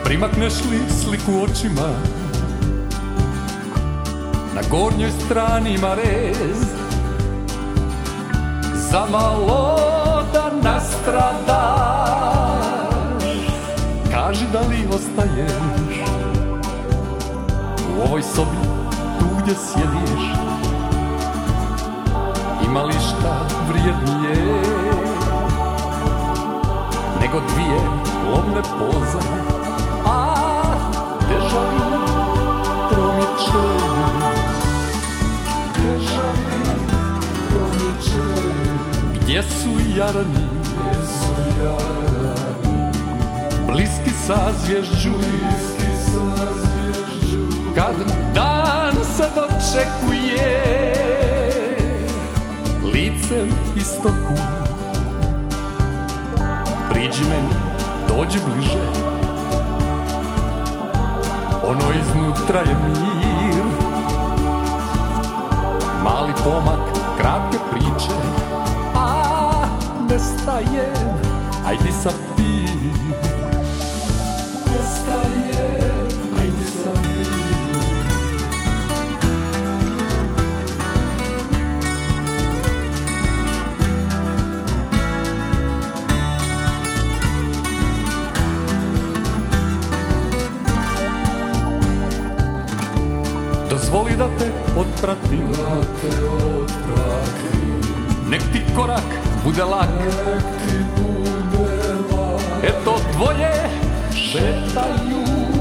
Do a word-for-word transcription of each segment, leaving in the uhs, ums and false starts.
Primakneš li sliku očima, na gornjoj strani ima rez, za malo da nastradaš. Kaži da li ostaješ u ovoj sobi, tu gdje sjediš. Ima li šta vrijednije nego dvije lovne poze, a dežavi promiče, dežavi promiče. Gdje su jarani, bliski sazvježđu, kad dan se dočekuje, licem istoku. Priđi meni, dođi bliže, ono iznutra je mir. Mali pomak, kratke priče, a nestaje, ajdi sa ti. Nestaje, ajdi sa ti. Dozvoli da te otpratim, da te otpratim. Nek ti korak bude lak, nek ti bude lak. Eto dvoje šetaju,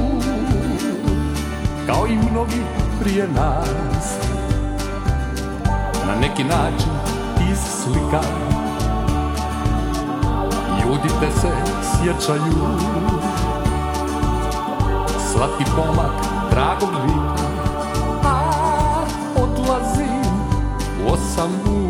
kao i mnogi prije nas. Na neki način iz slika ljudi te se sjećaju. Slatki pomak dragog lika, odlazim u osam